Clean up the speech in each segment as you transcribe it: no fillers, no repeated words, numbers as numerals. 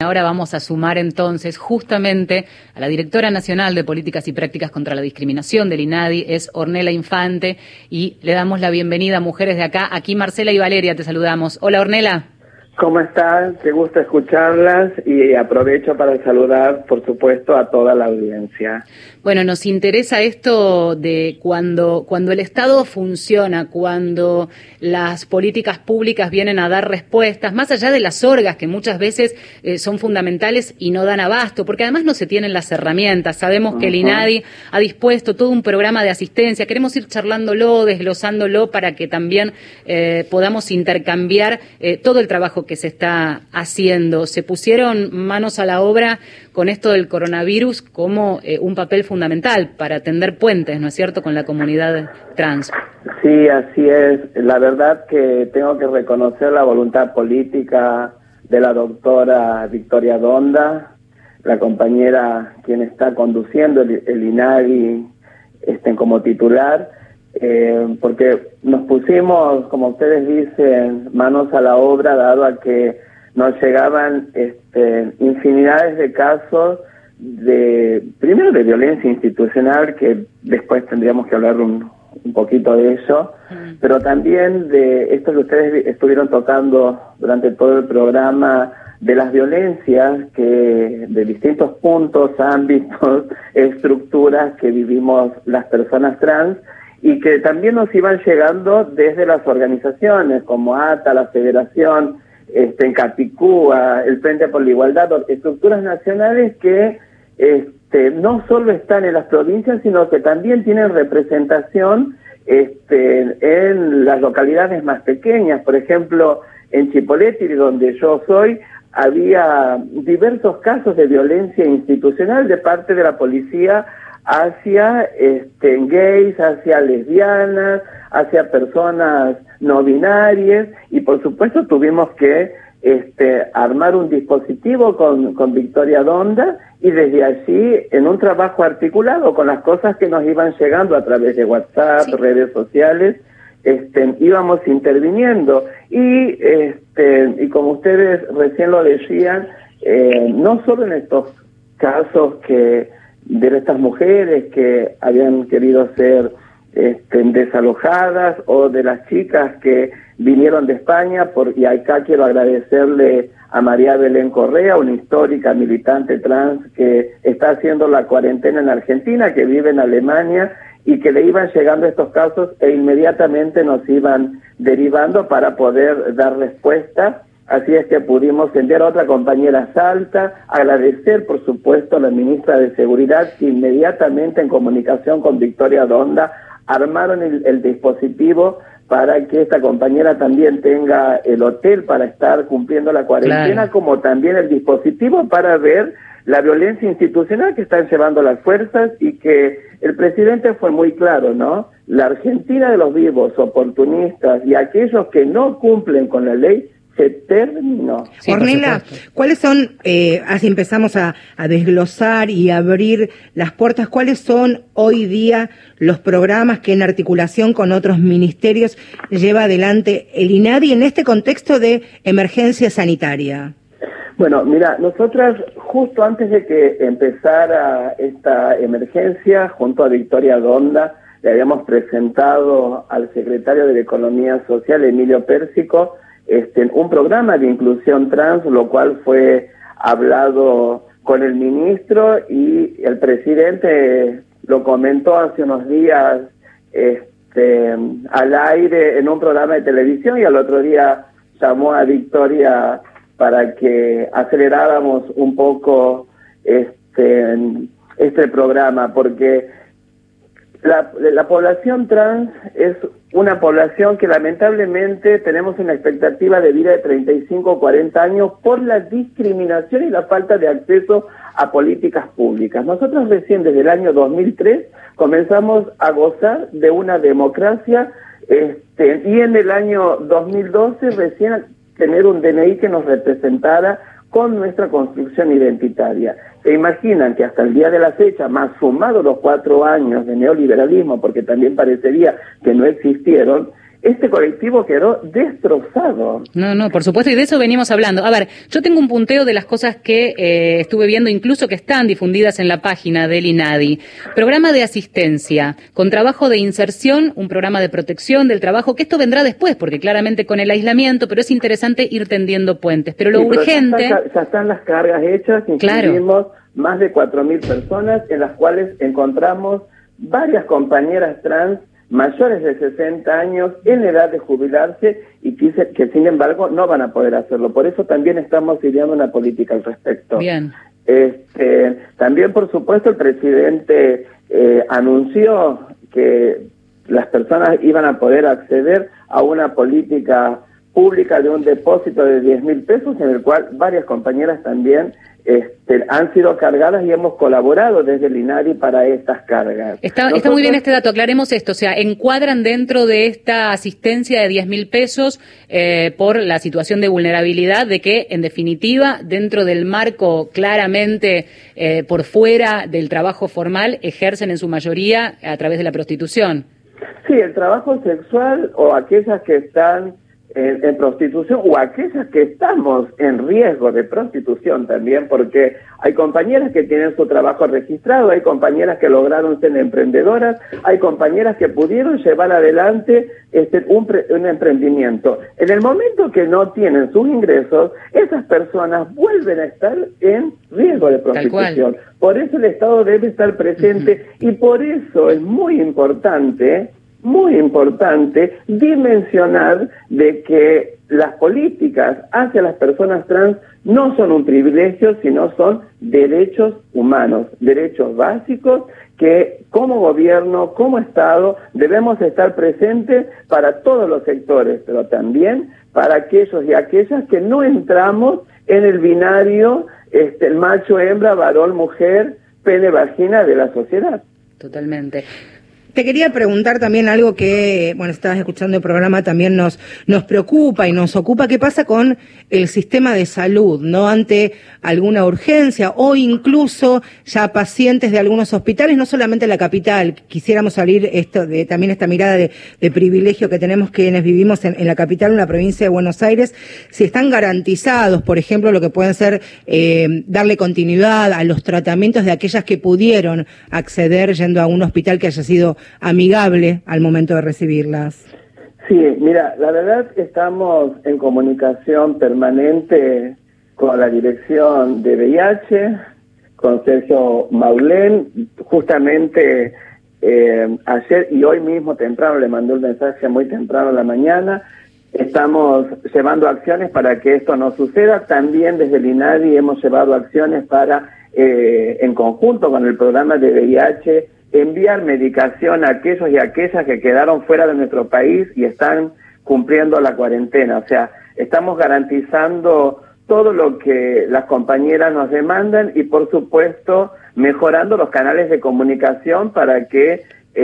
ahora vamos a sumar entonces justamente a la directora nacional de Políticas y Prácticas contra la Discriminación del INADI, es Ornella Infante, y le damos la bienvenida a Mujeres de Acá. Aquí Marcela y Valeria te saludamos. Hola, Ornella. ¿Cómo están? Qué gusto escucharlas y aprovecho para saludar, por supuesto, a toda la audiencia. Bueno, nos interesa esto de cuando el Estado funciona, cuando las políticas públicas vienen a dar respuestas, más allá de las orgas que muchas veces son fundamentales y no dan abasto, porque además no se tienen las herramientas. Sabemos que el INADI ha dispuesto todo un programa de asistencia. Queremos ir charlándolo, desglosándolo para que también podamos intercambiar todo el trabajo que se está haciendo. Se pusieron manos a la obra con esto del coronavirus como un papel fundamental para tender puentes, ¿no es cierto?, con la comunidad trans. Sí, así es. La verdad que tengo que reconocer la voluntad política de la doctora Victoria Donda, la compañera quien está conduciendo el INADI como titular, porque nos pusimos, como ustedes dicen, manos a la obra, dado a que nos llegaban infinidades de casos primero de violencia institucional, que después tendríamos que hablar un poquito de eso, pero también de esto que ustedes estuvieron tocando durante todo el programa, de las violencias que de distintos puntos, ámbitos, estructuras que vivimos las personas trans, y que también nos iban llegando desde las organizaciones como ATA, la Federación, en Capicúa, el Frente por la Igualdad, estructuras nacionales que no solo están en las provincias, sino que también tienen representación en las localidades más pequeñas. Por ejemplo, en Chipoleti, donde yo soy, había diversos casos de violencia institucional de parte de la policía hacia gays, hacia lesbianas, hacia personas no binarias, y por supuesto tuvimos que armar un dispositivo con Victoria Donda, y desde allí, en un trabajo articulado con las cosas que nos iban llegando a través de WhatsApp, redes sociales, íbamos interviniendo. Y como ustedes recién lo decían, no solo en estos casos de estas mujeres que habían querido ser desalojadas, o de las chicas que vinieron de España, y acá quiero agradecerle a María Belén Correa, una histórica militante trans que está haciendo la cuarentena en Argentina, que vive en Alemania, y que le iban llegando estos casos e inmediatamente nos iban derivando para poder dar respuesta. Así es que pudimos enviar a otra compañera a Salta, agradecer por supuesto a la ministra de Seguridad, que inmediatamente en comunicación con Victoria Donda armaron el dispositivo para que esta compañera también tenga el hotel para estar cumpliendo la cuarentena, como también el dispositivo para ver la violencia institucional que están llevando las fuerzas, y que el presidente fue muy claro, ¿no? La Argentina de los vivos, oportunistas y aquellos que no cumplen con la ley se terminó. Sí, Ornella, ¿cuáles son, así empezamos a desglosar y abrir las puertas, cuáles son hoy día los programas que en articulación con otros ministerios lleva adelante el INADI en este contexto de emergencia sanitaria? Bueno, mira, nosotras justo antes de que empezara esta emergencia, junto a Victoria Donda, le habíamos presentado al secretario de la Economía Social, Emilio Pérsico, un programa de inclusión trans, lo cual fue hablado con el ministro, y el presidente lo comentó hace unos días al aire en un programa de televisión, y al otro día llamó a Victoria para que aceleráramos un poco este programa, porque la población trans es una población que lamentablemente tenemos una expectativa de vida de 35 o 40 años por la discriminación y la falta de acceso a políticas públicas. Nosotros recién desde el año 2003 comenzamos a gozar de una democracia, y en el año 2012 recién tener un DNI que nos representara con nuestra construcción identitaria. Se imaginan que hasta el día de la fecha, más sumado los 4 años de neoliberalismo, porque también parecería que no existieron, este colectivo quedó destrozado. No, por supuesto, y de eso venimos hablando. A ver, yo tengo un punteo de las cosas que estuve viendo, incluso que están difundidas en la página del INADI. Programa de asistencia, con trabajo de inserción, un programa de protección del trabajo, que esto vendrá después, porque claramente con el aislamiento, pero es interesante ir tendiendo puentes. Pero lo urgente... Ya están las cargas hechas, incluimos más de 4.000 personas, en las cuales encontramos varias compañeras trans mayores de 60 años en edad de jubilarse y que sin embargo no van a poder hacerlo. Por eso también estamos ideando una política al respecto. Bien. También, por supuesto, el presidente anunció que las personas iban a poder acceder a una política pública de un depósito de 10.000 pesos, en el cual varias compañeras también han sido cargadas y hemos colaborado desde el INADI para estas cargas. Está muy bien este dato, aclaremos esto, o sea, encuadran dentro de esta asistencia de 10.000 pesos por la situación de vulnerabilidad, de que, en definitiva, dentro del marco claramente por fuera del trabajo formal, ejercen en su mayoría a través de la prostitución. Sí, el trabajo sexual o aquellas que están en prostitución o aquellas que estamos en riesgo de prostitución también, porque hay compañeras que tienen su trabajo registrado, hay compañeras que lograron ser emprendedoras, hay compañeras que pudieron llevar adelante un emprendimiento. En el momento que no tienen sus ingresos, esas personas vuelven a estar en riesgo de prostitución. Por eso el Estado debe estar presente y por eso es muy importante dimensionar de que las políticas hacia las personas trans no son un privilegio, sino son derechos humanos, derechos básicos que como gobierno, como Estado, debemos estar presentes para todos los sectores, pero también para aquellos y aquellas que no entramos en el binario macho-hembra, varón-mujer, pene-vagina de la sociedad. Totalmente. Te quería preguntar también algo que, bueno, estabas escuchando el programa, también nos preocupa y nos ocupa. ¿Qué pasa con el sistema de salud, no? Ante alguna urgencia o incluso ya pacientes de algunos hospitales, no solamente en la capital. Quisiéramos salir también esta mirada de privilegio que tenemos quienes vivimos en la capital, en la provincia de Buenos Aires. Si están garantizados, por ejemplo, lo que pueden ser darle continuidad a los tratamientos de aquellas que pudieron acceder yendo a un hospital que haya sido amigable al momento de recibirlas. Sí, mira, la verdad que estamos en comunicación permanente con la dirección de VIH, con Sergio Maulén. Justamente ayer y hoy mismo temprano le mandé un mensaje muy temprano en la mañana. Estamos llevando acciones para que esto no suceda. También desde el INADI hemos llevado acciones para, en conjunto con el programa de VIH, enviar medicación a aquellos y aquellas que quedaron fuera de nuestro país y están cumpliendo la cuarentena. O sea, estamos garantizando todo lo que las compañeras nos demandan y, por supuesto, mejorando los canales de comunicación para que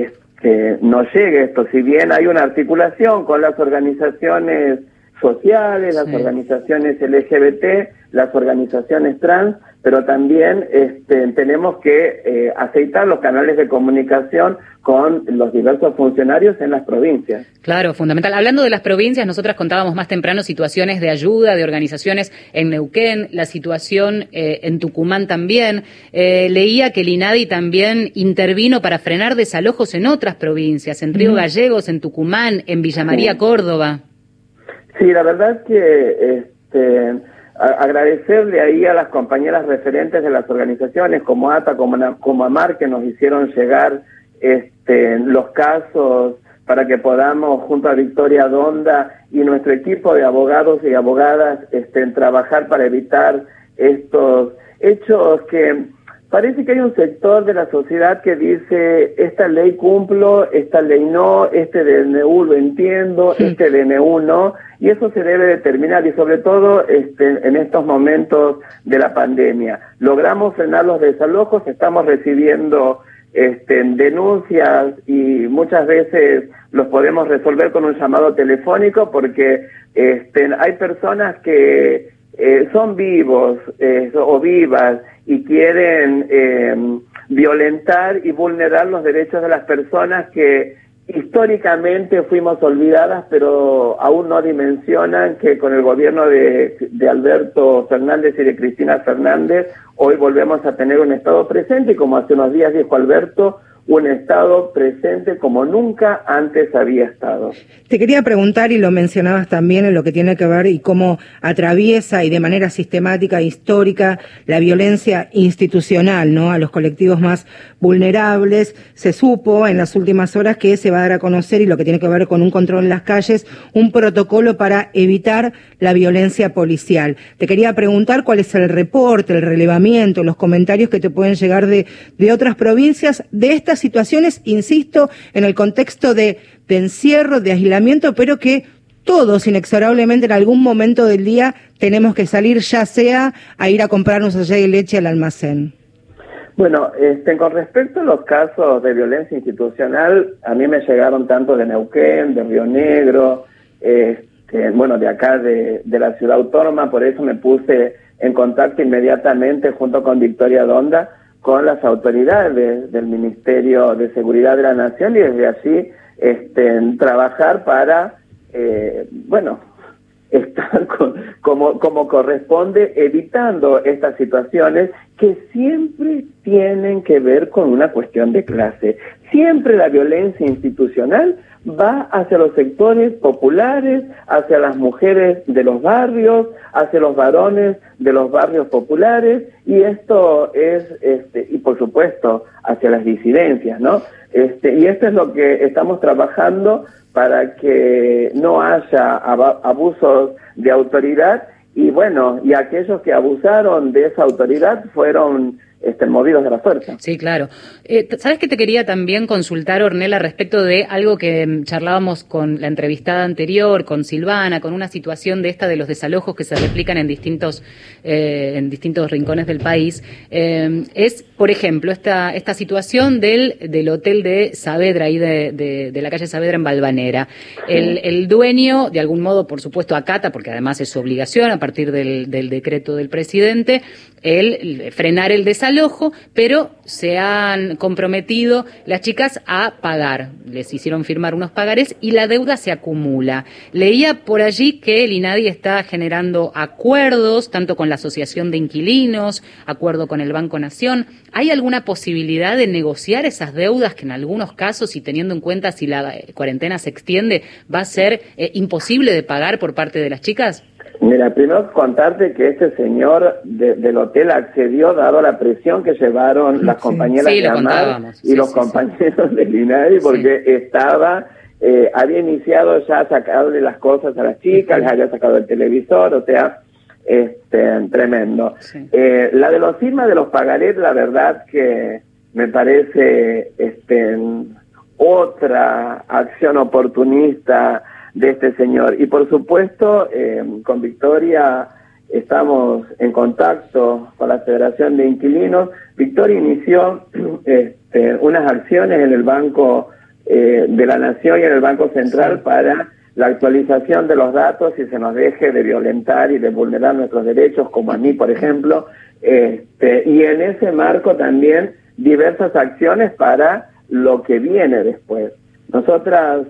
no llegue esto. Si bien hay una articulación con las organizaciones sociales, las organizaciones LGBT, las organizaciones trans, pero también tenemos que aceitar los canales de comunicación con los diversos funcionarios en las provincias. Claro, fundamental. Hablando de las provincias, nosotras contábamos más temprano situaciones de ayuda de organizaciones en Neuquén, la situación en Tucumán también. Leía que el INADI también intervino para frenar desalojos en otras provincias, en Río Gallegos, en Tucumán, en Villa María, Córdoba. Sí, la verdad que agradecerle ahí a las compañeras referentes de las organizaciones como ATA, como AMAR, que nos hicieron llegar los casos para que podamos, junto a Victoria Donda y nuestro equipo de abogados y abogadas, trabajar para evitar estos hechos que parece que hay un sector de la sociedad que dice, esta ley cumplo, esta ley no, este DNU lo entiendo, este DNU no, y eso se debe determinar, y sobre todo en estos momentos de la pandemia. Logramos frenar los desalojos, estamos recibiendo denuncias y muchas veces los podemos resolver con un llamado telefónico porque hay personas que son vivos o vivas y quieren violentar y vulnerar los derechos de las personas que históricamente fuimos olvidadas, pero aún no dimensionan que con el gobierno de Alberto Fernández y de Cristina Fernández, hoy volvemos a tener un Estado presente, y como hace unos días dijo Alberto, un Estado presente como nunca antes había estado. Te quería preguntar, y lo mencionabas también en lo que tiene que ver y cómo atraviesa y de manera sistemática, histórica, la violencia institucional, ¿no?, a los colectivos más vulnerables. Se supo en las últimas horas que se va a dar a conocer, y lo que tiene que ver con un control en las calles, un protocolo para evitar la violencia policial. Te quería preguntar cuál es el reporte, el relevamiento, los comentarios que te pueden llegar de otras provincias de estas situaciones, insisto, en el contexto de encierro, de aislamiento, pero que todos inexorablemente en algún momento del día tenemos que salir, ya sea a ir a comprarnos allá de leche al almacén. Bueno, con respecto a los casos de violencia institucional, a mí me llegaron tanto de Neuquén, de Río Negro, bueno, de acá de la ciudad autónoma, por eso me puse en contacto inmediatamente junto con Victoria Donda con las autoridades del Ministerio de Seguridad de la Nación, y desde allí trabajar para, estar como corresponde, evitando estas situaciones que siempre tienen que ver con una cuestión de clase. Siempre la violencia institucional va hacia los sectores populares, hacia las mujeres de los barrios, hacia los varones de los barrios populares, y esto es, y por supuesto, hacia las disidencias, ¿no? Y esto es lo que estamos trabajando para que no haya abusos de autoridad, y bueno, y aquellos que abusaron de esa autoridad fueron movidos de la fuerza. Sí, claro. ¿Sabes qué te quería también consultar, Ornella, respecto de algo que charlábamos con la entrevistada anterior, con Silvana, con una situación de los desalojos que se replican en distintos rincones del país? Es, por ejemplo, esta situación del hotel de Saavedra, ahí de la calle Saavedra en Valvanera. El dueño, de algún modo, por supuesto, acata, porque además es su obligación a partir del decreto del presidente, el frenar el desalojo, pero se han comprometido las chicas a pagar. Les hicieron firmar unos pagarés y la deuda se acumula. Leía por allí que el INADI está generando acuerdos, tanto con la Asociación de Inquilinos, acuerdo con el Banco Nación. ¿Hay alguna posibilidad de negociar esas deudas que en algunos casos, y teniendo en cuenta si la cuarentena se extiende, va a ser imposible de pagar por parte de las chicas? Mira, primero contarte que este señor del hotel accedió dado la presión que llevaron las compañeras de AMAR y los compañeros del INADI, porque había iniciado ya a sacarle las cosas a las chicas, les había sacado el televisor, o sea, tremendo. Sí. La de los firmas de los pagarés, la verdad que me parece otra acción oportunista de este señor. Y por supuesto, con Victoria estamos en contacto con la Federación de Inquilinos. Victoria inició unas acciones en el Banco de la Nación y en el Banco Central para la actualización de los datos y se nos deje de violentar y de vulnerar nuestros derechos, como a mí, por ejemplo. Y en ese marco también diversas acciones para lo que viene después. Nosotras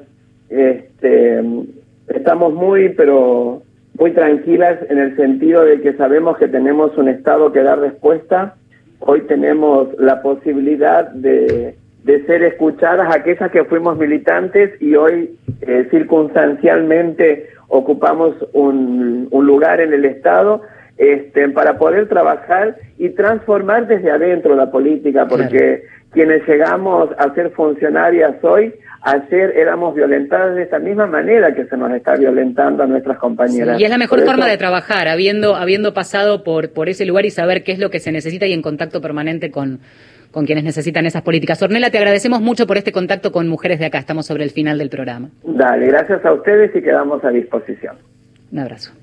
estamos muy tranquilas en el sentido de que sabemos que tenemos un Estado que da respuesta. Hoy tenemos la posibilidad de ser escuchadas aquellas que fuimos militantes y hoy circunstancialmente ocupamos un lugar en el Estado para poder trabajar y transformar desde adentro la política, porque quienes llegamos a ser funcionarias hoy, ayer éramos violentadas de esta misma manera que se nos está violentando a nuestras compañeras. Sí, y es la mejor forma de trabajar, habiendo pasado por ese lugar y saber qué es lo que se necesita y en contacto permanente con quienes necesitan esas políticas. Ornella, te agradecemos mucho por este contacto con Mujeres de Acá. Estamos sobre el final del programa. Dale, gracias a ustedes y quedamos a disposición. Un abrazo.